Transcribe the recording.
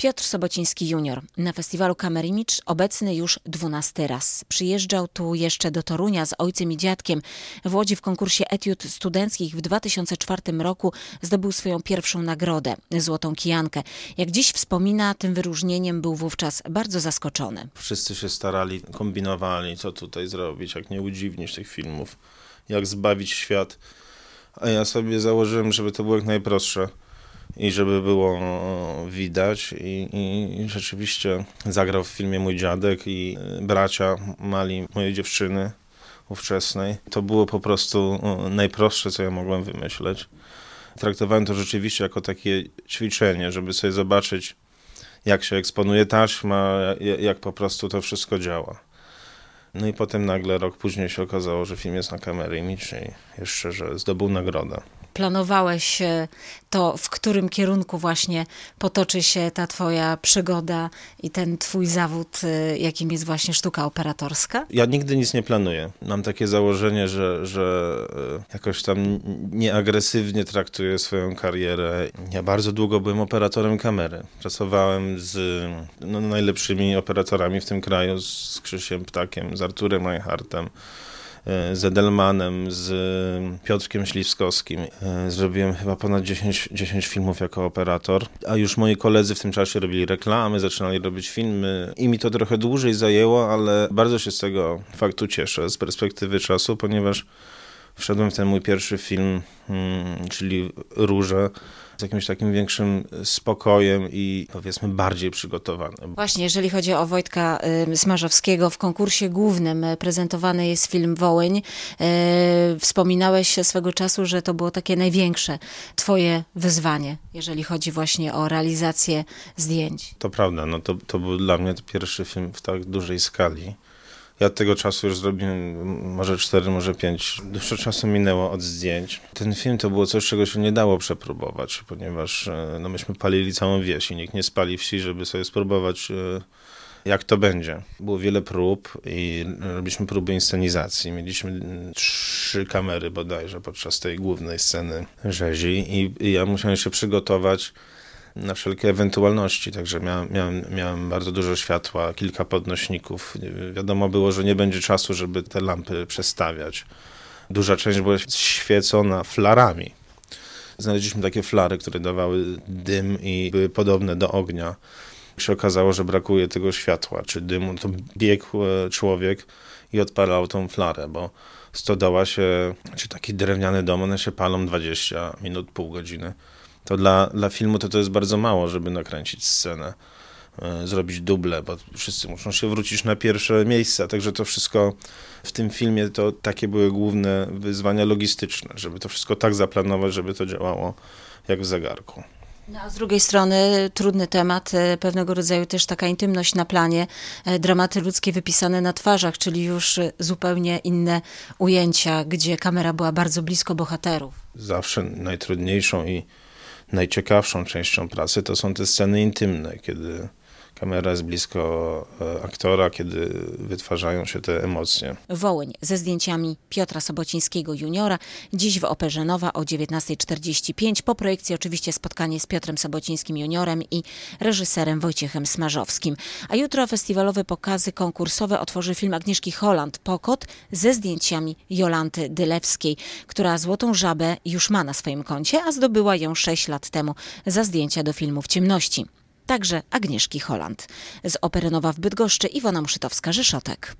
Piotr Sobociński junior na festiwalu Kamerimidż obecny już 12 raz. Przyjeżdżał tu jeszcze do Torunia z ojcem i dziadkiem. W Łodzi w konkursie etiud studenckich w 2004 roku zdobył swoją pierwszą nagrodę, Złotą Kijankę. Jak dziś wspomina, tym wyróżnieniem był wówczas bardzo zaskoczony. Wszyscy się starali, kombinowali, co tutaj zrobić, jak nie udziwnić tych filmów, jak zbawić świat. A ja sobie założyłem, żeby to było jak najprostsze i żeby było widać. I rzeczywiście zagrał w filmie mój dziadek i bracia mali mojej dziewczyny ówczesnej. To było po prostu najprostsze, co ja mogłem wymyśleć. Traktowałem to rzeczywiście jako takie ćwiczenie, żeby sobie zobaczyć, jak się eksponuje taśma, jak po prostu to wszystko działa. No i potem nagle rok później się okazało, że film jest na Kamerimidż i jeszcze, że zdobył nagrodę. Planowałeś to, w którym kierunku właśnie potoczy się ta twoja przygoda i ten twój zawód, jakim jest właśnie sztuka operatorska? Ja nigdy nic nie planuję. Mam takie założenie, że jakoś tam nieagresywnie traktuję swoją karierę. Ja bardzo długo byłem operatorem kamery. Pracowałem z najlepszymi operatorami w tym kraju, z Krzysiem Ptakiem, z Arturem Reinhardtem, z Edelmanem, z Piotrkiem Śliwskowskim. Zrobiłem chyba ponad 10 filmów jako operator, a już moi koledzy w tym czasie robili reklamy, zaczynali robić filmy i mi to trochę dłużej zajęło, ale bardzo się z tego faktu cieszę z perspektywy czasu, ponieważ wszedłem w ten mój pierwszy film, czyli Róże, z jakimś takim większym spokojem i powiedzmy bardziej przygotowanym. Właśnie, jeżeli chodzi o Wojtka Smarzowskiego, w konkursie głównym prezentowany jest film Wołyń. Wspominałeś swego czasu, że to było takie największe twoje wyzwanie, jeżeli chodzi właśnie o realizację zdjęć. To prawda, to był dla mnie pierwszy film w tak dużej skali. Ja od tego czasu już zrobiłem może 4, może 5. Dużo czasu minęło od zdjęć. Ten film to było coś, czego się nie dało przepróbować, ponieważ myśmy palili całą wieś i nikt nie spali wsi, żeby sobie spróbować, jak to będzie. Było wiele prób i robiliśmy próby inscenizacji. Mieliśmy 3 kamery bodajże podczas tej głównej sceny rzezi i ja musiałem się przygotować na wszelkie ewentualności, także miałem bardzo dużo światła, kilka podnośników. Wiadomo było, że nie będzie czasu, żeby te lampy przestawiać. Duża część była świecona flarami. Znaleźliśmy takie flary, które dawały dym i były podobne do ognia. Się okazało, że brakuje tego światła czy dymu, to biegł człowiek i odpalał tą flarę, bo stodoła się, czy taki drewniany dom, one się palą 20 minut, pół godziny. To dla filmu to jest bardzo mało, żeby nakręcić scenę, zrobić duble, bo wszyscy muszą się wrócić na pierwsze miejsca. Także to wszystko w tym filmie to takie były główne wyzwania logistyczne, żeby to wszystko tak zaplanować, żeby to działało jak w zegarku. No, a z drugiej strony trudny temat, pewnego rodzaju też taka intymność na planie, dramaty ludzkie wypisane na twarzach, czyli już zupełnie inne ujęcia, gdzie kamera była bardzo blisko bohaterów. Zawsze najtrudniejszą i najciekawszą częścią pracy to są te sceny intymne, kiedy kamera jest blisko aktora, kiedy wytwarzają się te emocje. Wołyń ze zdjęciami Piotra Sobocińskiego juniora. Dziś w Operze Nowa o 19:45. Po projekcji oczywiście spotkanie z Piotrem Sobocińskim juniorem i reżyserem Wojciechem Smarzowskim. A jutro festiwalowe pokazy konkursowe otworzy film Agnieszki Holland Pokot ze zdjęciami Jolanty Dylewskiej, która Złotą Żabę już ma na swoim koncie, a zdobyła ją 6 lat temu za zdjęcia do filmu W ciemności. Także Agnieszki Holland. Z Opery Nowa w Bydgoszczy Iwona Muszytowska-Rzeszotek.